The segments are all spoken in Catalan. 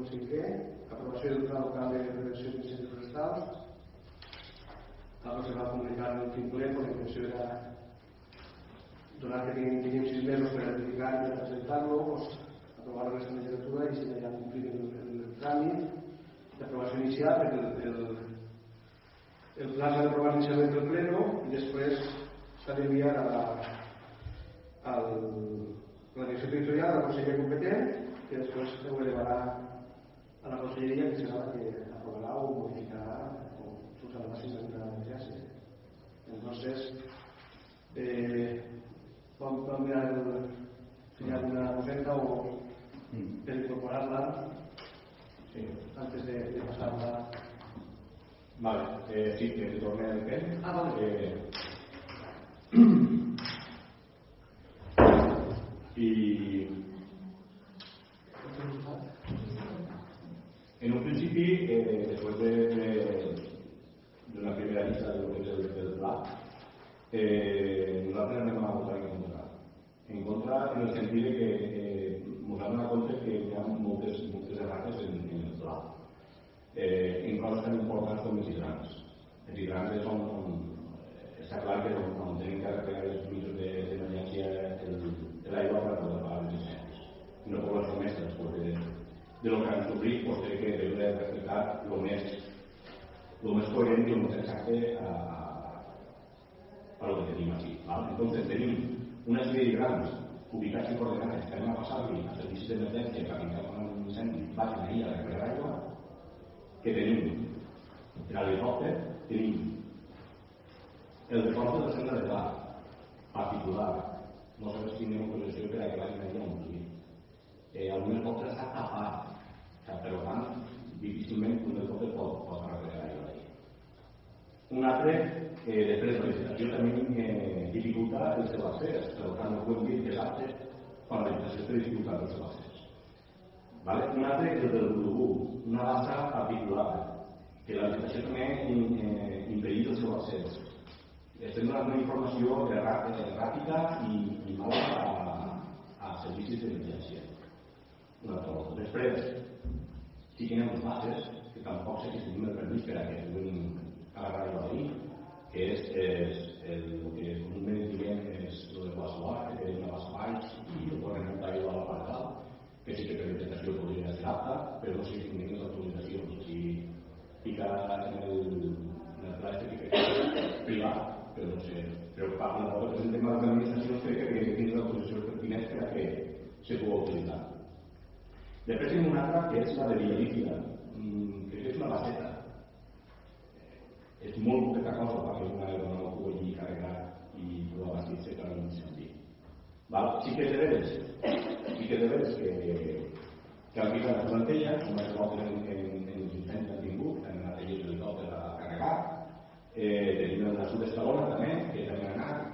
5è, aprovació del pla local de prevenció d'incendis forestals. Algo se va comunicar en l'últim ple, la intenció era donar que teníem 6 mesos per ratificar i per presentar-lo, aprovar aquesta legislatura i si ja complir el tràmit d'aprovació inicial. El pla s'ha d'aprovar inicialment pel pleno i després s'ha d'enviar a la direcció territorial, a la conselleria competent, que després ho elevarà a la conselleria, que serà la que aprovarà o modificarà o s'usarà la sindicatura d'emergència. Entonces, vam mirar si hi ha alguna coseta o per incorporar-la antes de passar-la. Vale, sí, que torne el temps. Vale. I en un principi, después de una primera lista de lo que es el pla, nosaltres anem a votar en contra en el sentit de que ens hem compte que hi ha moltes errates en el pla. En coses tan importants com els hidrants. Els hidrants és on està clar que on tenim que arreglar els permisos d'emergència l'aigua per poder pagar els incendis. Una població més després de lo que han sofrit, pues té que deu de respectar lo més coherent i lo més exacte a lo que tenim aquí. Entonces tenim una sèrie d'hidrants ubicats en coordenades que anem a passar-li a servicis d'emergència que quan un incendi vagin ahir a recuperar aigua, que tenim l'helicòpter, tenim el depòsit del centre de pla particular, no sabem si tenim autorització per a que vagin allà a omplir. Algunes coses s'ha tapat, per tant, difícilment un helicòpter pot recuperar aigua allà. Un altre, després de la licitació també dificulta el seu accés, per tant no podem dir exacte quan la licitació té dificultat el seu accés. Un altre és el del Budugú, una bassa particular, que la licitació també impedeix el seu accés. Estem donant una informació erràtica i mala a servicis d'emergència. Una altra volta. Després, sí que hi ha unes bases, que tampoc sé que si tenim el permís per a que puguin agarrar aigua d'ahir, que és el que comúment diguem és el de Guassuar, que té una bassa baix i el corrent d'aigua a la part dalt, que sí que per l'orientació podria ser apta, però no sé si tenim les autoritzacions. Si fica en el pla de privat, però no sé. Però per una volta presentem a les administracions crec que tenen l'autorització pertinent per a que se pugui utilitzar. Després tenim una altra que és la de Villalífida. Crec que és una baseta. És molt poqueta cosa perquè una aeronau pugui carregar i pugui abastir-se per a l'incendi. Sí que és de veres que han ficat les plantilles, com es pot en els incendis han tingut, han anat allí l'helicòpter a carregar. Tenim el Sud d'Escalona també, que també ha anat.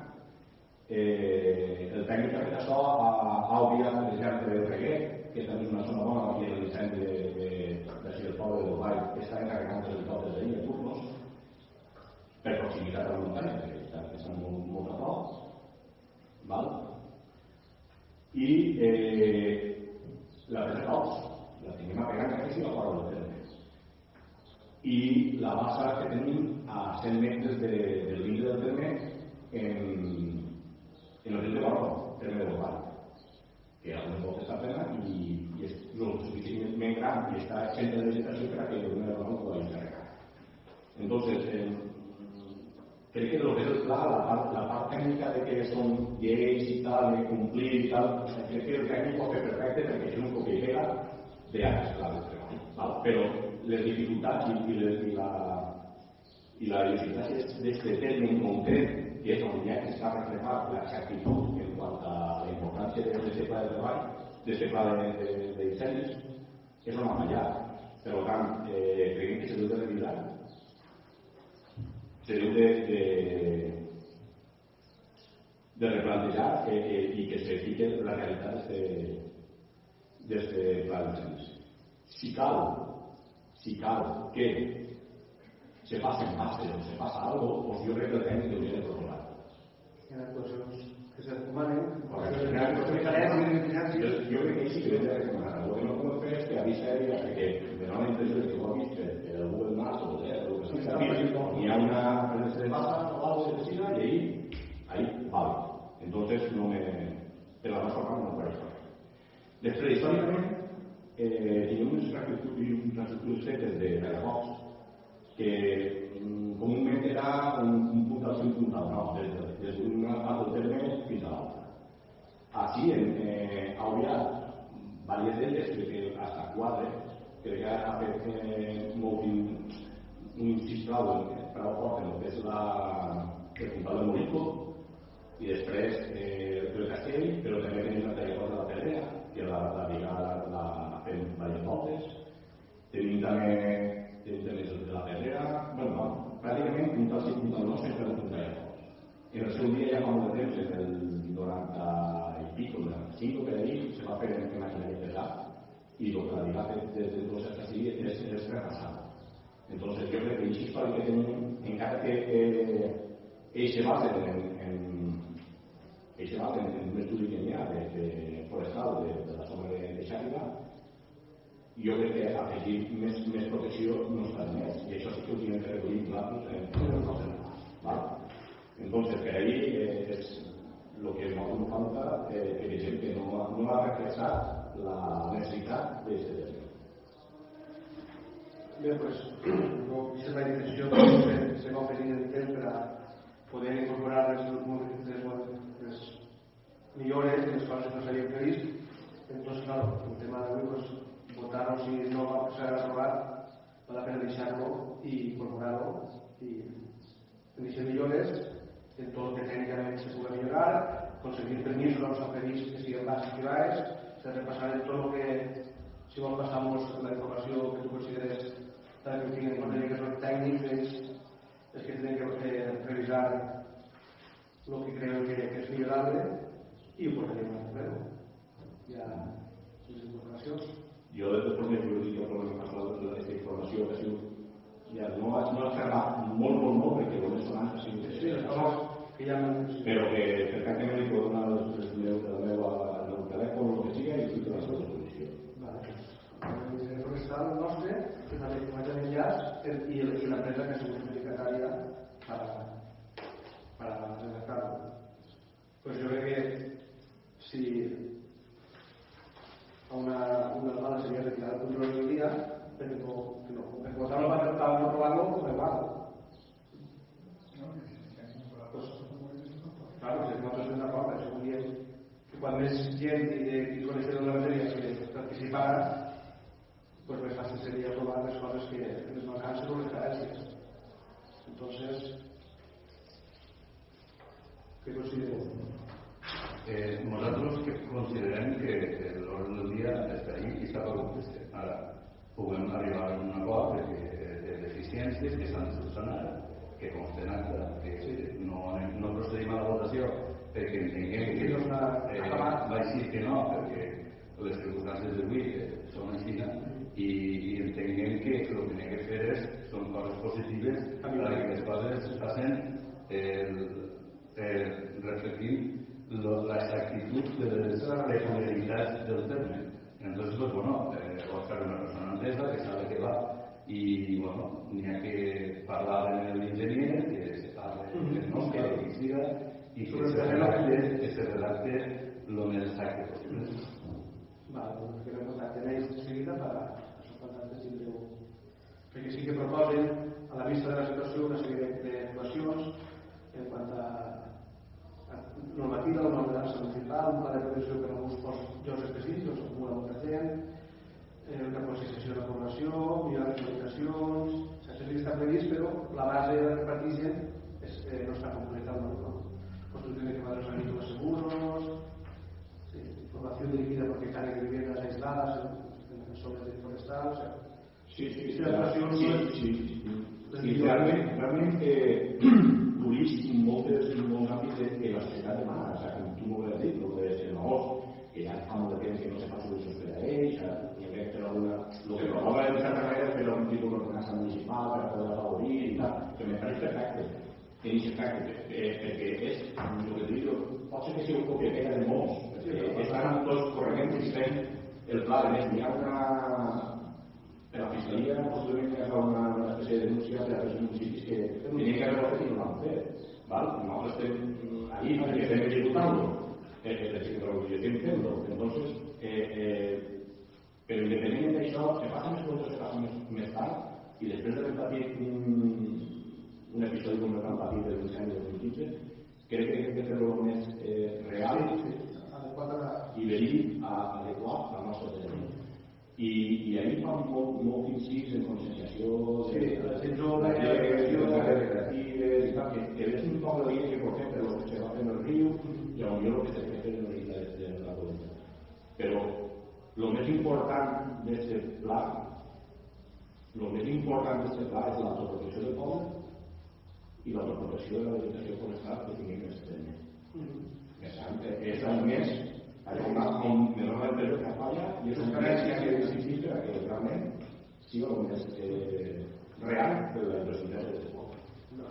El tècnic que ha fet això ha obviat el desert de Reguer, que també és una zona bona aquí en l'incendi d'ací del poble del Vall, que està encarregant els helicòpters d'ahir a turnos, per proximitat a la muntanya, perquè estan molt a prop. I la presa Cops, la tenim a pegar que sí a fora del terme. I la bassa que tenim a 100 metres del límit del terme en el riu de Gordo, terme del Vall, que algunes voltes està plena i és suficientment gran i està exenta de vegetació per a que una aeronau ho pugui carregar. Entonces, crec que el que és el pla, la part tècnica de que són lleis i tal, de complir i tal, crec que el tècnic ho fer perfecte perquè és un copia i pega d'anys, clar, però les dificultats i la idiosincràsia d'aquest terme en concret, que és on ja està reflejat l'exactitud en quant a la importància d'aquest pla de treball, d'aquest pla d'incendis, és on ha fallat. Per tant, creiem que se deu de revisar. Se deu de replantejar i que se fique la realitat d'aquest pla d'incendis. Si cal que se passen passes o se passa alguna cosa, doncs jo crec que el tècnic hauria de proposar. Hi ha actuacions que se recomanen. Jo crec que sí que hauria de recomanar. El que no podem és que avisa ella que me dona la impressió que ho ha vist per el Google Maps o el que sigui, hi ha una presencia de masa o algo de vecina y ahí vale. Entonces no me... Pero la nostra part no apareix res. Després, històricament, tenim unes infraestructures fetes de Firefox que comúnment era un punt al un punt al no, des d'una part del terme fins a l'altra. Així, hauria diverses d'elles, crec que hasta 4, crec que ha fet molt un incís prou fort en el que és el Puntal del Morico i després el Castell, però també tenim la Tallafoc de la Pedrera, que la brigada la fem diverses voltes. Tenim també els de la Pedrera, bueno, pràcticament un tal 5 puntal no sempre un Tallafoc. En el seu dia ja fa molt de temps, en el 90 i pico, el 95, per ahí, se va fer en maquinaria pesada i el que la brigada des de dos hasta així és repassada. Entonces, yo creo que el històric que tenim, encara que ells se basen en un estudi que hi ha de forestal de la zona de Xàtiva, jo crec que afegir més protecció no està de més, i això sí que ho tenen que recollir nosaltres en el nostre pas. Entonces, per ahí és el que no falta que vegem que no ha reflexat la necessitat d'aquest terme. Bé, pues, aquesta és la intenció que se va oferir el temps per a poder incorporar les millores i les coses que no s'havien previst. Entonces, claro, el tema d'avui, pues, votar-lo si no s'ha aprovat, val la pena deixar-lo i incorporar-lo i iniciar millores en tot el que tècnicament se pugui millorar, aconseguir permisos no s'ha previst que siguin bases privades, s'ha de repassar en tot el que, si vols passar-nos la informació que tu consideres que tinguin en compte que són tècnics, és que tenen que revisar el que creuen que és millorable i ho portaríem a fer-ho. Hi ha les informacions. Jo, de totes formes, jo dic que el problema passat d'aquesta informació que ha sigut ja no ha aferrat molt perquè només són anys ha sigut sí, les coses que ja però que perfectament li puc donar el meu telèfon o el que sigui i estic a la seva disposició. El forestal nostre que també comença enllaç i l'empresa que ha sigut adjudicatària per redactar-lo. Pues jo crec que si a una dada seria retirar el control del dia perquè votar-lo per no aprovar-lo no igual. Claro, si nosaltres estem d'acord, això vol dir que quan més gent i coneixedors de la matèria que participara, pues més fàcil seria aprovar les coses que les mancances o les carències. Entonces, què considereu? Nosaltres considerem que l'ordre del dia està ahí i està per complir. Ara, puguem arribar a un acord de deficiències que s'han de solucionar, que consten acta, que no procedim a la votació perquè entenguem que va així que no, perquè les circumstàncies d'avui són així i entenguem que el que hem de fer són coses positives perquè les coses es facin reflectint l'exactitud de les peculiaritats del terme. Entonces, pues bueno, Òscar és una persona entesa que sabe què va i, bueno, n'hi ha que parlar amb l'enginyer, que se parle del nostre, el que siga, i que se redacte lo més exacte possible. Vale, pues que no contacten ells de seguida per a això contactes tindreu. Perquè sí que proposen, a la vista de la situació, una sèrie d'actuacions en quant a normativa, una ordenança municipal, un pla de prevenció per a alguns llocs específics, on s'acumula molta gent, una concessió de la població, millorar les comunicacions, això sí que està previst, però la base de repartir gent no està completa al no. Construcción de quemadores agrícolas seguros, información dirigida por propietarios de viviendas aisladas en zonas forestales. Sí. Realment turisme en molts àmbits que la societat demana, com tu m'ho has dit, el de Senagós, que ja fa molt de temps que no se fa solucions per a ells, i crec que el que promova de certa manera fer algun tipus d'ordenança municipal per a poder afavorir i tal, que me pareix perfecte, perquè és el que dic, pot ser que sigui un copia-pega de molts, perquè estan tots corregint i fent el pla, a més, n'hi ha una... Per la Fiscalia, possiblement hi ha una espècie de denúncia per a aquests municipis que tenien que haver-ho fet i no l'han fet. Nosaltres estem ahí perquè estem executant-lo, estem fent-lo. Entonces, però independentment d'això, que passen les coses que passen més tard i després d'haver patit un episodi com el que han patit de l'incendi del 2015, crec que hem de fer-lo més real i verídic adequat al nostre terreny. I ahir fan molt incís en conscienciació de recreatives i tal, que ves un poc de que pot fer per el que se va fer en el riu i potser el que s'ha fet en l'illa de la Corunya. Però el més important d'aquest pla és l'autoprotecció del poble i l'autoprotecció de la vegetació forestal que tinguem en aquest terme. És el més on menor el període que falla i és un més que ha d'exigir que realment sigui el més real de la inversitat d'aquest poble.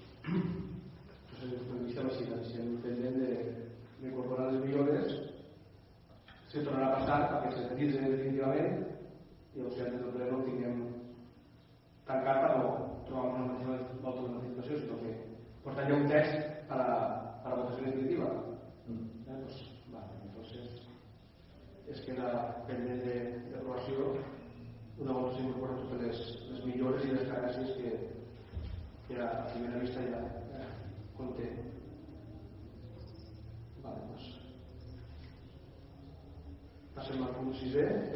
Si estem pendent d'incorporar les millores, se tornarà a passar perquè se realitzen definitivament i el centre del ple no el tinguem tancat per no trobar una autonotificació, sinó que portar ja un text a la votació definitiva. Entonces es queda pendent d'aprovació una volta s'incorporen totes les millores i les carències que a primera vista ja conté. Passem al punt 6è.